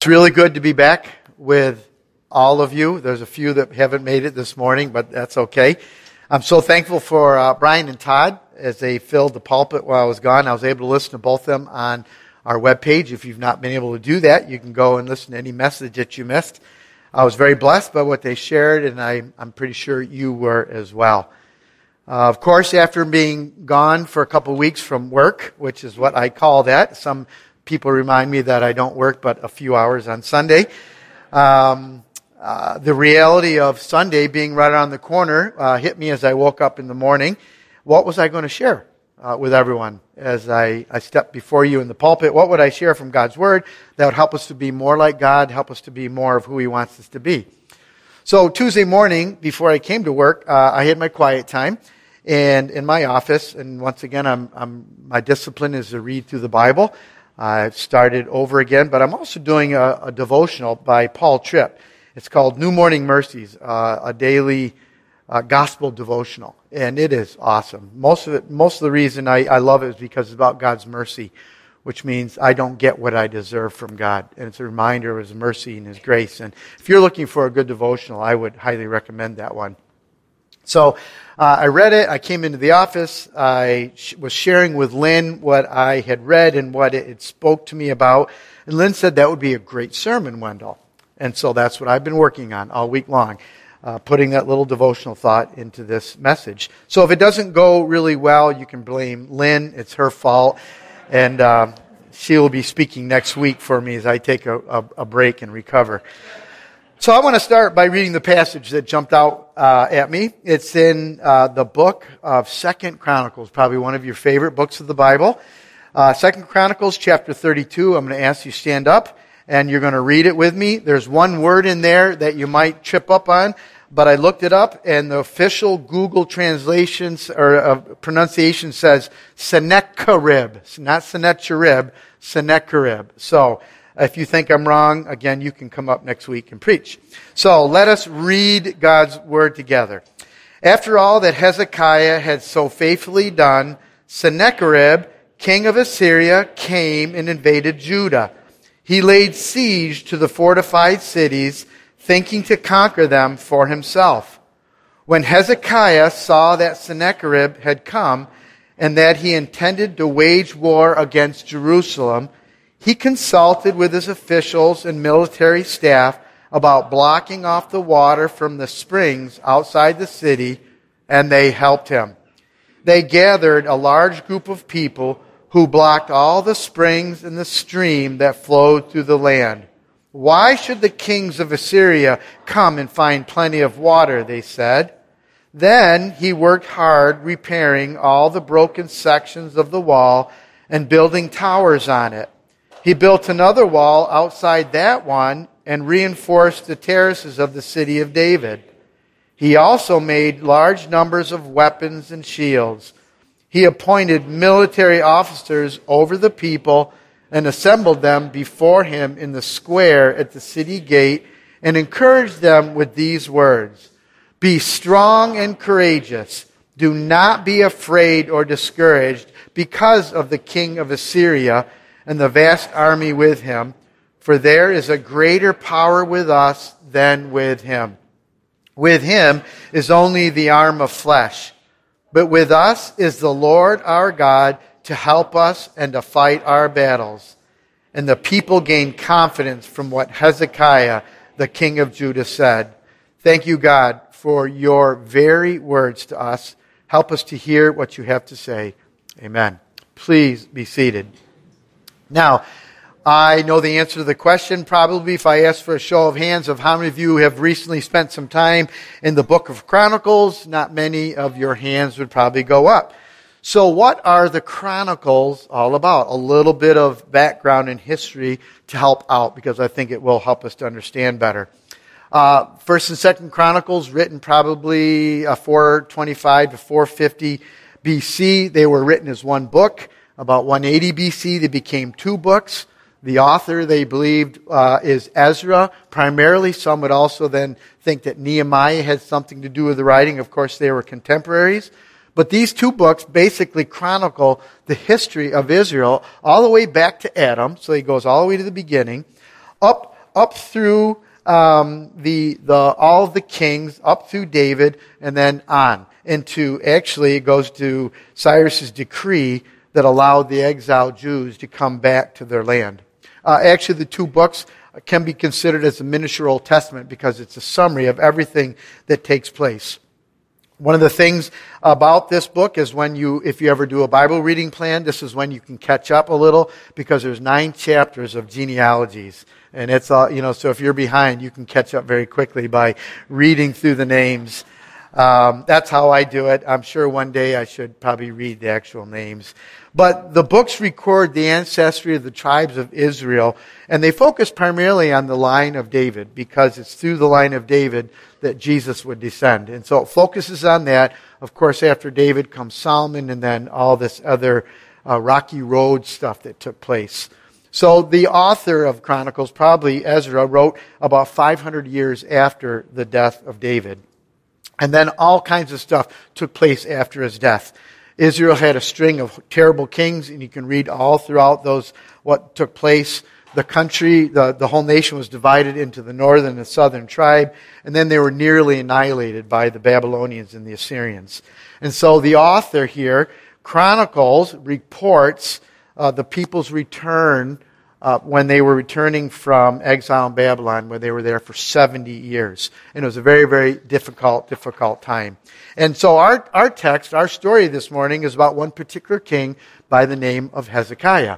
It's really good to be back with all of you. There's a few that haven't made it this morning, but that's okay. I'm so thankful for Brian and Todd as they filled the pulpit while I was gone. I was able to listen to both of them on our webpage. If you've not been able to do that, you can go and listen to any message that you missed. I was very blessed by what they shared, and I'm pretty sure you were as well. Of course, after being gone for a couple of weeks from work, which is what I call that, some people remind me that I don't work but a few hours on Sunday. The reality of Sunday being right around the corner hit me as I woke up in the morning. What was I going to share with everyone as I stepped before you in the pulpit? What would I share from God's Word that would help us to be more like God, help us to be more of who He wants us to be? So Tuesday morning, before I came to work, I had my quiet time and in my office. And once again, my discipline is to read through the Bible. I've started over again, but I'm also doing a devotional by Paul Tripp. It's called New Morning Mercies, a daily gospel devotional, and it is awesome. Most of the reason I love it is because it's about God's mercy, which means I don't get what I deserve from God, and it's a reminder of His mercy and His grace. And if you're looking for a good devotional, I would highly recommend that one. So I read it. I came into the office. I was sharing with Lynn what I had read and what it spoke to me about. And Lynn said that would be a great sermon, Wendell. And so that's what I've been working on all week long, putting that little devotional thought into this message. So if it doesn't go really well, you can blame Lynn. It's her fault. And she will be speaking next week for me as I take a break and recover. So I want to start by reading the passage that jumped out at me. It's in the book of 2 Chronicles, probably one of your favorite books of the Bible. 2 Chronicles chapter 32. I'm going to ask you to stand up, and you're going to read it with me. There's one word in there that you might trip up on, but I looked it up, and the official Google translations or pronunciation says Sennacherib, not Sennacherib, Sennacherib. So if you think I'm wrong, again, you can come up next week and preach. So let us read God's Word together. After all that Hezekiah had so faithfully done, Sennacherib, king of Assyria, came and invaded Judah. He laid siege to the fortified cities, thinking to conquer them for himself. When Hezekiah saw that Sennacherib had come and that he intended to wage war against Jerusalem, he consulted with his officials and military staff about blocking off the water from the springs outside the city, and they helped him. They gathered a large group of people who blocked all the springs and the stream that flowed through the land. Why should the kings of Assyria come and find plenty of water, they said. Then he worked hard repairing all the broken sections of the wall and building towers on it. He built another wall outside that one and reinforced the terraces of the city of David. He also made large numbers of weapons and shields. He appointed military officers over the people and assembled them before him in the square at the city gate and encouraged them with these words: "Be strong and courageous. Do not be afraid or discouraged because of the king of Assyria and the vast army with him, for there is a greater power with us than with him. With him is only the arm of flesh, but with us is the Lord our God to help us and to fight our battles." And the people gained confidence from what Hezekiah, the king of Judah, said. Thank you, God, for your very words to us. Help us to hear what you have to say. Amen. Please be seated. Now, I know the answer to the question, probably if I ask for a show of hands of how many of you have recently spent some time in the book of Chronicles, not many of your hands would probably go up. So what are the Chronicles all about? A little bit of background and history to help out, because I think it will help us to understand better. First and Second Chronicles, written probably 425 to 450 BC. They were written as one book. About 180 BC, they became two books. The author, they believed, is Ezra, primarily. Some would also then think that Nehemiah had something to do with the writing. Of course, they were contemporaries. But these two books basically chronicle the history of Israel all the way back to Adam, so he goes all the way to the beginning, up up through all of the kings, up through David, and then on actually it goes to Cyrus's decree that allowed the exiled Jews to come back to their land. Actually, the two books can be considered as a miniature Old Testament because it's a summary of everything that takes place. One of the things about this book is if you ever do a Bible reading plan, this is when you can catch up a little because there's 9 chapters of genealogies. And it's so if you're behind, you can catch up very quickly by reading through the names. That's how I do it. I'm sure one day I should probably read the actual names. But the books record the ancestry of the tribes of Israel, and they focus primarily on the line of David because it's through the line of David that Jesus would descend. And so it focuses on that. Of course, after David comes Solomon and then all this other rocky road stuff that took place. So the author of Chronicles, probably Ezra, wrote about 500 years after the death of David. And then all kinds of stuff took place after his death. Israel had a string of terrible kings, and you can read all throughout those what took place. The country, the whole nation was divided into the northern and southern tribe, and then they were nearly annihilated by the Babylonians and the Assyrians. And so the author here, Chronicles, reports the people's return when they were returning from exile in Babylon, where they were there for 70 years. And it was a very, very difficult time. And so our text, our story this morning is about one particular king by the name of Hezekiah.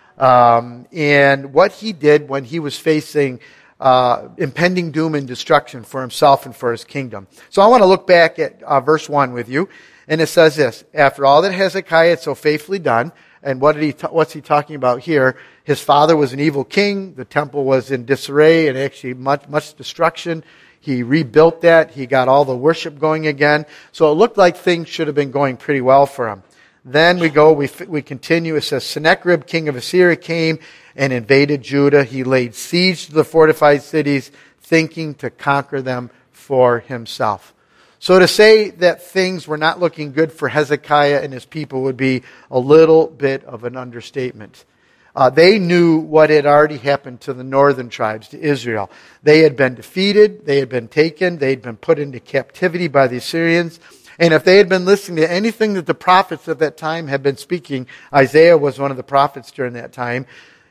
And what he did when he was facing impending doom and destruction for himself and for his kingdom. So I want to look back at verse 1 with you. And it says this: after all that Hezekiah had so faithfully done, and what's he talking about here? His father was an evil king. The temple was in disarray and actually much destruction. He rebuilt that. He got all the worship going again. So it looked like things should have been going pretty well for him. Then we continue. It says, Sennacherib, king of Assyria, came and invaded Judah. He laid siege to the fortified cities, thinking to conquer them for himself. So to say that things were not looking good for Hezekiah and his people would be a little bit of an understatement. They knew what had already happened to the northern tribes, to Israel. They had been defeated, they had been taken, they had been put into captivity by the Assyrians. And if they had been listening to anything that the prophets of that time had been speaking, Isaiah was one of the prophets during that time,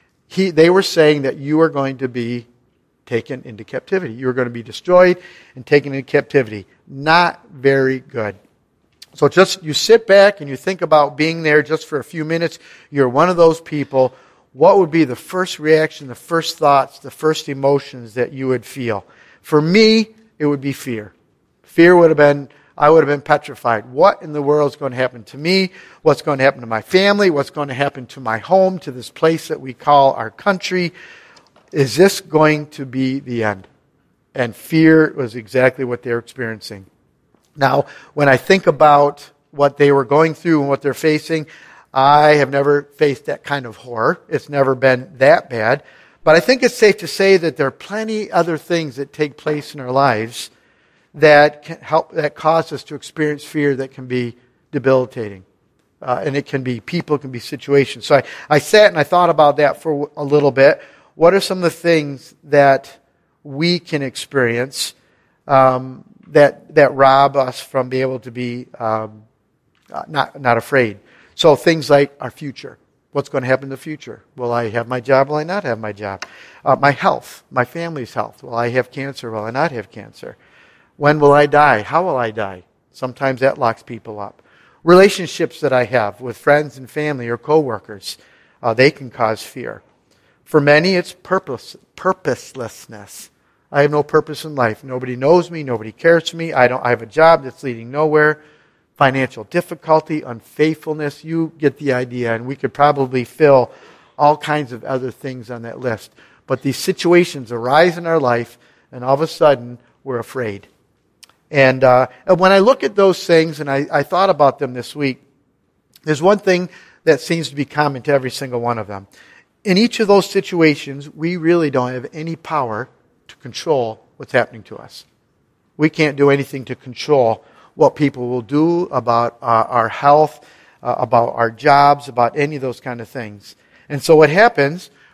they were saying that you are going to be taken into captivity. You are going to be destroyed and taken into captivity. Not very good. So just you sit back and you think about being there just for a few minutes. You're one of those people. What would be the first reaction, the first thoughts, the first emotions that you would feel? For me, it would be fear. Fear would have been, I would have been petrified. What in the world is going to happen to me? What's going to happen to my family? What's going to happen to my home, to this place that we call our country? Is this going to be the end? And fear was exactly what they're experiencing. Now, when I think about what they were going through and what they're facing, I have never faced that kind of horror. It's never been that bad. But I think it's safe to say that there are plenty other things that take place in our lives that can help, that cause us to experience fear that can be debilitating. And it can be people, it can be situations. So I sat and I thought about that for a little bit. What are some of the things that we can experience that rob us from being able to be not afraid? So things like our future. What's going to happen in the future? Will I have my job? Will I not have my job? My health, my family's health. Will I have cancer? Will I not have cancer? When will I die? How will I die? Sometimes that locks people up. Relationships that I have with friends and family or coworkers, they can cause fear. For many, it's purposelessness. I have no purpose in life. Nobody knows me. Nobody cares for me. I have a job that's leading nowhere. Financial difficulty, unfaithfulness. You get the idea. And we could probably fill all kinds of other things on that list. But these situations arise in our life, and all of a sudden, we're afraid. And when I look at those things, and I thought about them this week, there's one thing that seems to be common to every single one of them. In each of those situations, we really don't have any power to control what's happening to us. We can't do anything to control what people will do about our health, about our jobs, about any of those kind of things. And so what happens,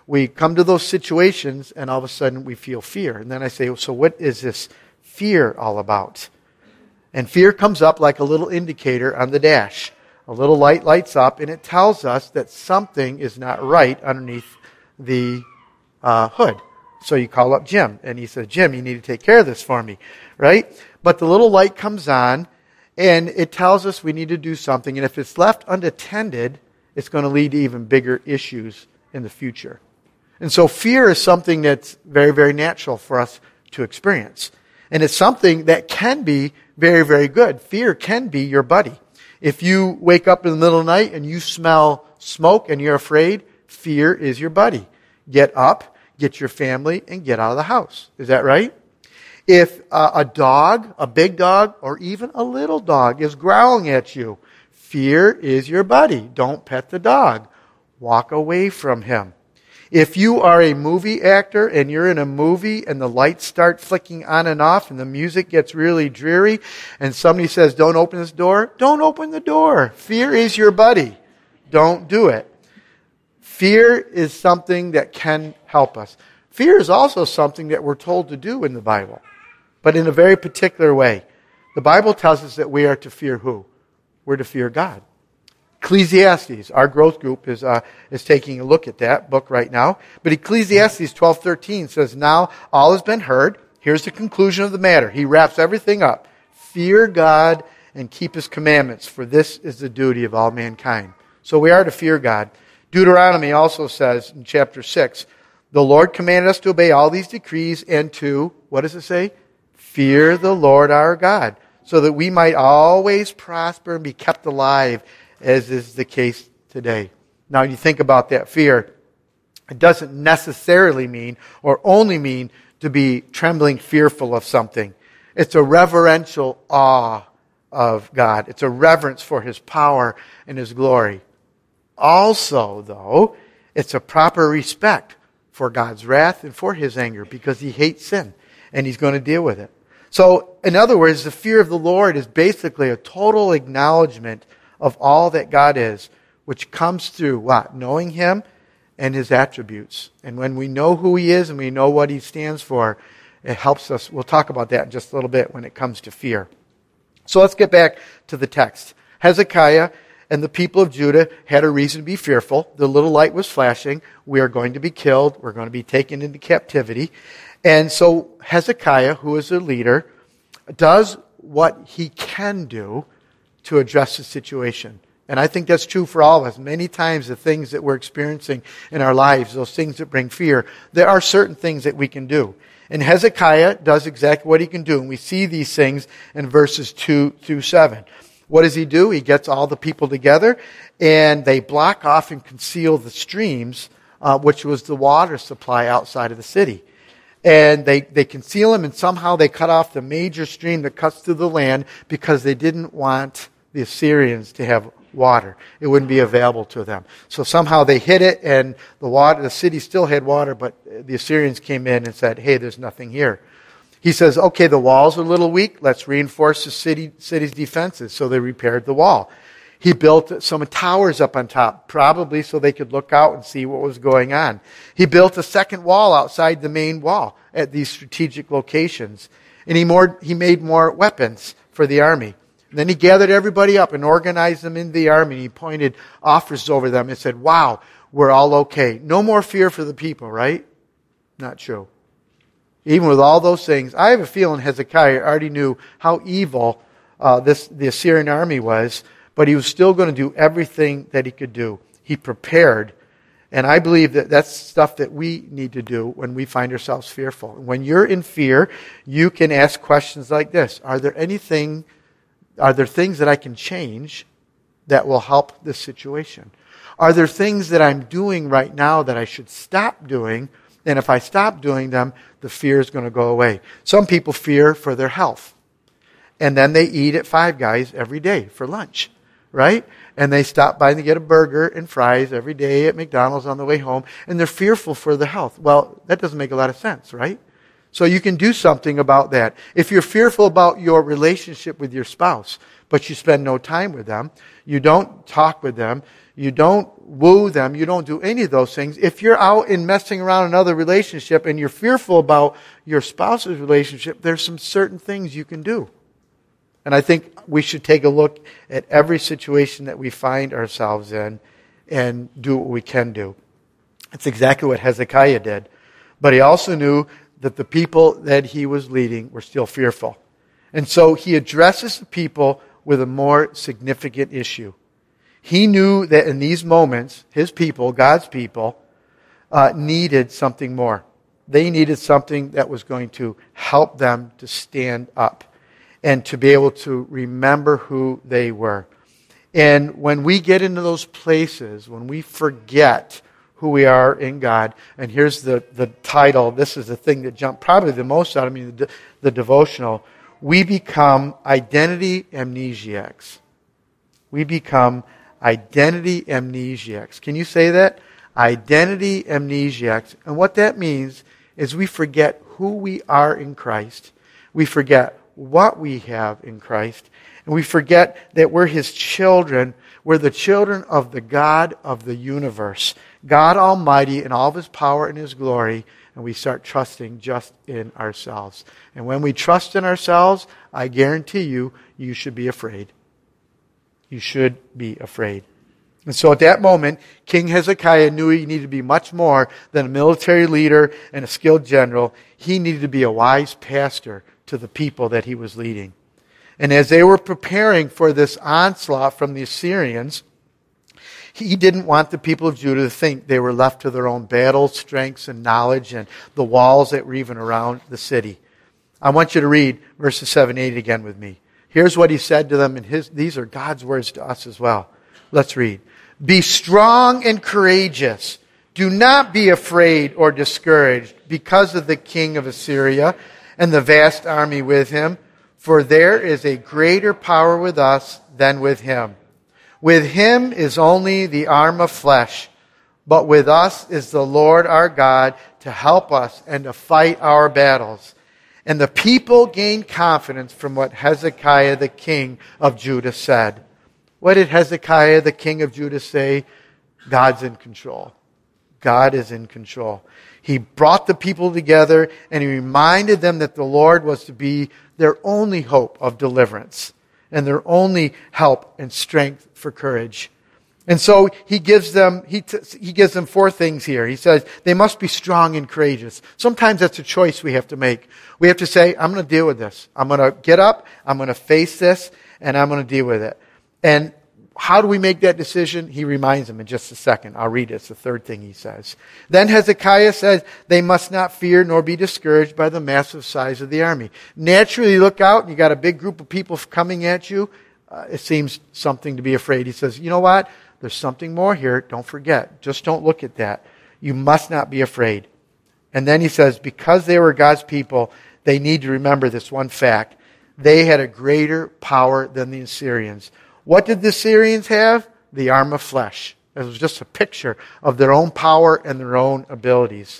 we come to those situations and all of a sudden we feel fear. And then I say, so what is this fear all about? And fear comes up like a little indicator on the dash. A little light lights up and it tells us that something is not right underneath the hood. So you call up Jim and he says, Jim, you need to take care of this for me, right? But the little light comes on and it tells us we need to do something. And if it's left unattended, it's going to lead to even bigger issues in the future. And so fear is something that's very, very natural for us to experience. And it's something that can be very, very good. Fear can be your buddy. If you wake up in the middle of the night and you smell smoke and you're afraid, fear is your buddy. Get up, get your family, and get out of the house. Is that right? If a dog, a big dog, or even a little dog is growling at you, fear is your buddy. Don't pet the dog. Walk away from him. If you are a movie actor and you're in a movie and the lights start flicking on and off and the music gets really dreary and somebody says, don't open this door, don't open the door. Fear is your buddy. Don't do it. Fear is something that can help us. Fear is also something that we're told to do in the Bible, but in a very particular way. The Bible tells us that we are to fear who? We're to fear God. Ecclesiastes, our growth group is taking a look at that book right now. But Ecclesiastes 12:13 says, now all has been heard. Here's the conclusion of the matter. He wraps everything up. Fear God and keep His commandments, for this is the duty of all mankind. So we are to fear God. Deuteronomy also says in chapter 6, the Lord commanded us to obey all these decrees and to, what does it say? Fear the Lord our God, so that we might always prosper and be kept alive, as is the case today. Now, you think about that fear, it doesn't necessarily mean or only mean to be trembling fearful of something. It's a reverential awe of God. It's a reverence for His power and His glory. Also, though, it's a proper respect for God's wrath and for His anger because He hates sin and He's going to deal with it. So, in other words, the fear of the Lord is basically a total acknowledgement of all that God is, which comes through what? Knowing Him and His attributes. And when we know who He is and we know what He stands for, it helps us. We'll talk about that in just a little bit when it comes to fear. So let's get back to the text. Hezekiah and the people of Judah had a reason to be fearful. The little light was flashing. We are going to be killed. We're going to be taken into captivity. And so Hezekiah, who is a leader, does what he can do to address the situation. And I think that's true for all of us. Many times the things that we're experiencing in our lives, those things that bring fear, there are certain things that we can do. And Hezekiah does exactly what he can do. And we see these things in verses 2 through 7. What does he do? He gets all the people together and they block off and conceal the streams, which was the water supply outside of the city. And they conceal them and somehow they cut off the major stream that cuts through the land because they didn't want the Assyrians to have water. It wouldn't be available to them. So somehow they hid it and the city still had water, but the Assyrians came in and said, hey, there's nothing here. He says, okay, the walls are a little weak. Let's reinforce the city's defenses. So they repaired the wall. He built some towers up on top, probably so they could look out and see what was going on. He built a second wall outside the main wall at these strategic locations. And he made more weapons for the army. And then he gathered everybody up and organized them in the army. He appointed officers over them and said, wow, we're all okay. No more fear for the people, right? Not true. Even with all those things, I have a feeling Hezekiah already knew how evil the Assyrian army was, but he was still going to do everything that he could do. He prepared. And I believe that that's stuff that we need to do when we find ourselves fearful. When you're in fear, you can ask questions like this. Are there things that I can change that will help this situation? Are there things that I'm doing right now that I should stop doing? And if I stop doing them, the fear is going to go away. Some people fear for their health. And then they eat at Five Guys every day for lunch, right? And they stop by and get a burger and fries every day at McDonald's on the way home. And they're fearful for their health. Well, that doesn't make a lot of sense, right? So you can do something about that. If you're fearful about your relationship with your spouse, but you spend no time with them. You don't talk with them. You don't woo them. You don't do any of those things. If you're out and messing around another relationship and you're fearful about your spouse's relationship, there's some certain things you can do. And I think we should take a look at every situation that we find ourselves in and do what we can do. It's exactly what Hezekiah did. But he also knew that the people that he was leading were still fearful. And so he addresses the people with a more significant issue. He knew that in these moments, his people, God's people, needed something more. They needed something that was going to help them to stand up and to be able to remember who they were. And when we get into those places, when we forget who we are in God, and here's the title, this is the thing that jumped probably the most out of me, the devotional, we become identity amnesiacs. We become identity amnesiacs. Can you say that? Identity amnesiacs. And what that means is we forget who we are in Christ. We forget what we have in Christ. And we forget that we're His children. We're the children of the God of the universe. God Almighty in all of His power and His glory. And we start trusting just in ourselves. And when we trust in ourselves, I guarantee you, you should be afraid. You should be afraid. And so at that moment, King Hezekiah knew he needed to be much more than a military leader and a skilled general. He needed to be a wise pastor to the people that he was leading. And as they were preparing for this onslaught from the Assyrians, he didn't want the people of Judah to think they were left to their own battle strengths and knowledge and the walls that were even around the city. I want you to read verses 7 and 8 again with me. Here's what he said to them, and these are God's words to us as well. Let's read. Be strong and courageous. Do not be afraid or discouraged because of the king of Assyria and the vast army with him, for there is a greater power with us than with him. With him is only the arm of flesh, but with us is the Lord our God to help us and to fight our battles. And the people gained confidence from what Hezekiah the king of Judah said. What did Hezekiah the king of Judah say? God's in control. God is in control. He brought the people together and he reminded them that the Lord was to be their only hope of deliverance and their only help and strength for courage. And so he gives them four things here. He says they must be strong and courageous. Sometimes that's a choice we have to make. We have to say, I'm going to deal with this. I'm going to get up, I'm going to face this, and I'm going to deal with it. And how do we make that decision? He reminds them in just a second. I'll read it. It's the third thing he says. Then Hezekiah says, they must not fear nor be discouraged by the massive size of the army. Naturally, you look out and you got a big group of people coming at you. It seems something to be afraid. He says, you know what? There's something more here. Don't forget. Just don't look at that. You must not be afraid. And then he says, because they were God's people, they need to remember this one fact. They had a greater power than the Assyrians. What did the Assyrians have? The arm of flesh. It was just a picture of their own power and their own abilities.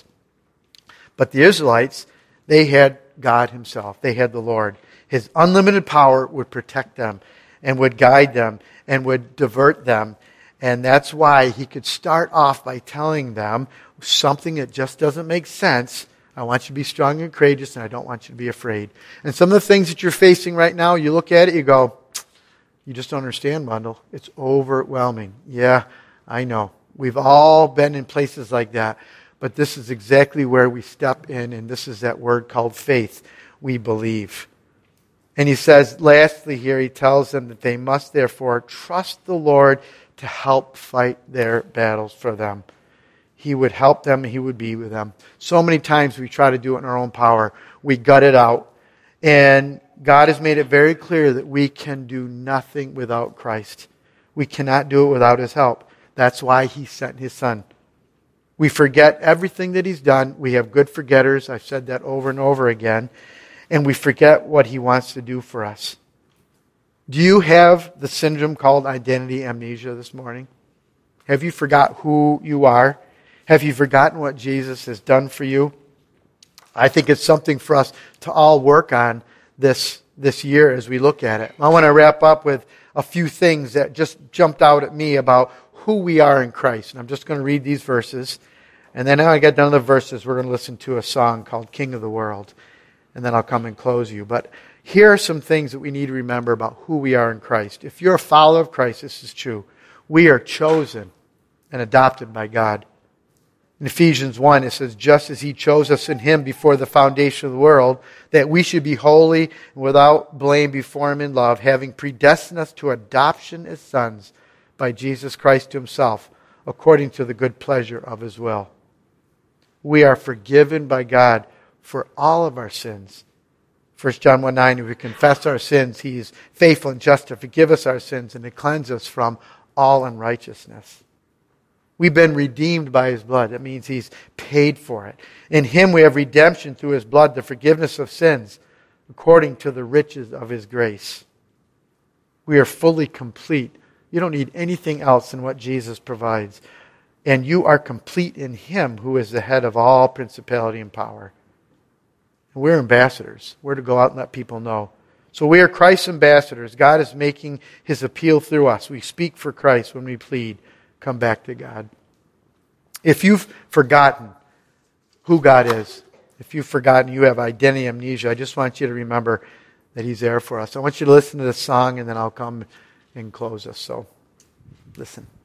But the Israelites, they had God Himself. They had the Lord. His unlimited power would protect them and would guide them and would divert them. And that's why he could start off by telling them something that just doesn't make sense. I want you to be strong and courageous, and I don't want you to be afraid. And some of the things that you're facing right now, you look at it, you go, you just don't understand, Mundell. It's overwhelming. Yeah, I know. We've all been in places like that. But this is exactly where we step in, and this is that word called faith. We believe. And he says, lastly here, he tells them that they must therefore trust the Lord to help fight their battles for them. He would help them, and He would be with them. So many times we try to do it in our own power. We gut it out. And God has made it very clear that we can do nothing without Christ. We cannot do it without His help. That's why He sent His Son. We forget everything that He's done. We have good forgetters. I've said that over and over again. And we forget what He wants to do for us. Do you have the syndrome called identity amnesia this morning? Have you forgot who you are? Have you forgotten what Jesus has done for you? I think it's something for us to all work on this this year as we look at it. I want to wrap up with a few things that just jumped out at me about who we are in Christ. And I'm just going to read these verses. And then now I get done with the verses, we're going to listen to a song called King of the World. And then I'll come and close you. But here are some things that we need to remember about who we are in Christ. If you're a follower of Christ, this is true. We are chosen and adopted by God. In Ephesians 1, it says, just as He chose us in Him before the foundation of the world, that we should be holy and without blame before Him in love, having predestined us to adoption as sons by Jesus Christ to Himself, according to the good pleasure of His will. We are forgiven by God for all of our sins. 1 John 1:9, if we confess our sins, He is faithful and just to forgive us our sins and to cleanse us from all unrighteousness. We've been redeemed by His blood. That means He's paid for it. In Him we have redemption through His blood, the forgiveness of sins, according to the riches of His grace. We are fully complete. You don't need anything else than what Jesus provides. And you are complete in Him, who is the head of all principality and power. And we're ambassadors. We're to go out and let people know. So we are Christ's ambassadors. God is making His appeal through us. We speak for Christ when we plead. Come back to God. If you've forgotten who God is, if you've forgotten you have identity amnesia, I just want you to remember that He's there for us. I want you to listen to this song and then I'll come and close us. So, listen.